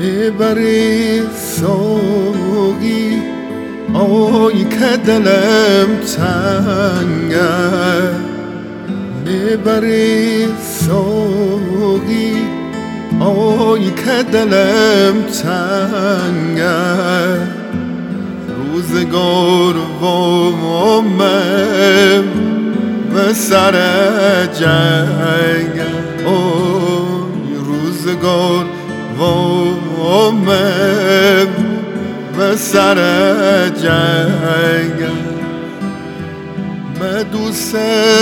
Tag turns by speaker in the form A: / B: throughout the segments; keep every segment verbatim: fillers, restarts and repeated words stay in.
A: میبری سوگی آی که دلم تنگه میبری سوگی آی که دلم تنگه روزگار وامم و سر جنگه آی روزگار وامم و سر جنگه من دوست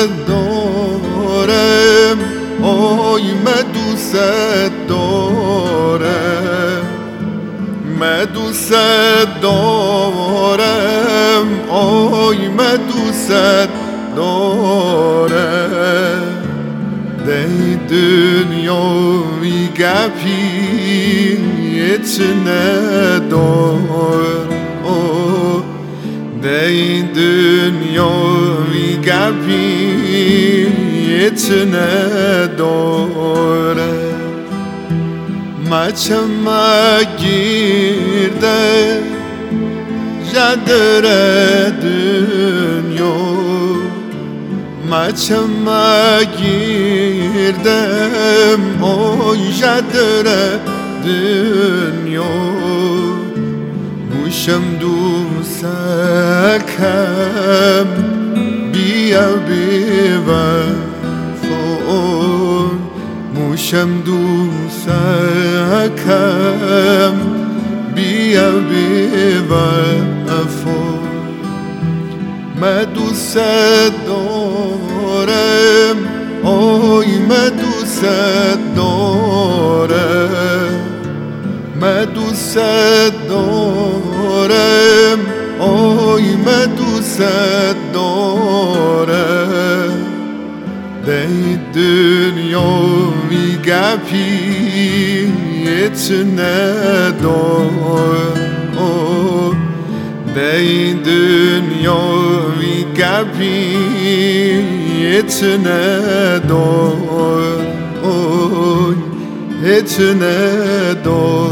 A: دارم آی من دوست دارم من دوست دارم آی من دوست دارم دی دنیای گپی هیچ ندارم دی دنیای گپی هیچ ندارم مچم گیرده جدر دنیا مچم گیردم آی جدر دنیا موشم دوستکم بیا بی‌وفا موشم دوستکم بیا بی‌وفا من دوست دارم آی من دوست دارم من دوست دارم آی من دوست دارم دی دنیای گپی هیچ ندارم دی دنیای گپی هیچ ندارم هیچ ندارم